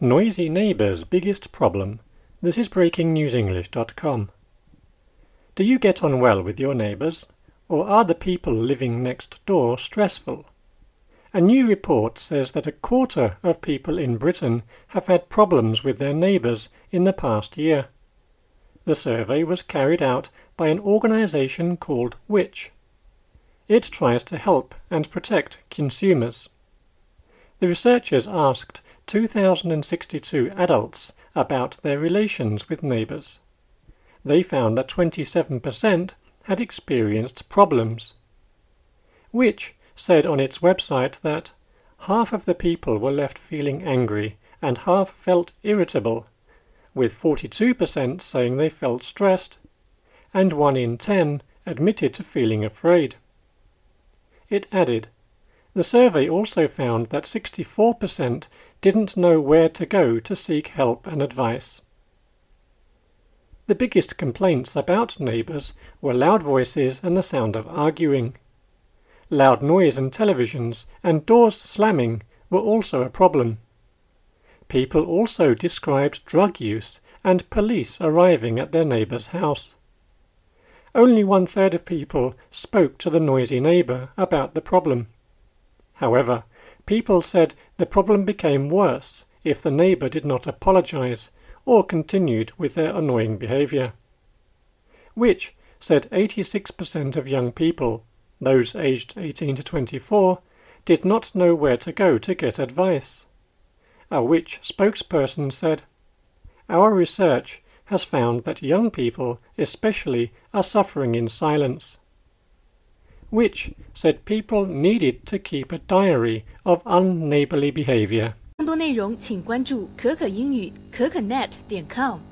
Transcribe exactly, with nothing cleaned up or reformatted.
Noisy neighbours' biggest problem. This is breaking news english dot com. Do you get on well with your neighbours, or are the people living next door stressful? A new report says that a quarter of people in Britain have had problems with their neighbours in the past year. The survey was carried out by an organisation called Which. It tries to help and protect consumers. The researchers asked two thousand sixty-two adults about their relations with neighbours. They found that twenty-seven percent had experienced problems. Which said on its website that half of the people were left feeling angry and half felt irritable, with forty-two percent saying they felt stressed, and one in ten admitted to feeling afraid. It added, the survey also found that sixty-four percent didn't know where to go to seek help and advice. The biggest complaints about neighbours were loud voices and the sound of arguing. Loud noise and televisions and doors slamming were also a problem. People also described drug use and police arriving at their neighbour's house. Only one-third of people spoke to the noisy neighbour about the problem. However, people said the problem became worse if the neighbour did not apologise or continued with their annoying behaviour. Which said eighty-six percent of young people, those aged eighteen to twenty-four, did not know where to go to get advice. A Which spokesperson said, "Our research has found that young people especially are suffering in silence." Which said people needed to keep a diary of unneighbourly behaviour. 更多内容请关注可可英语可可 net 点 com。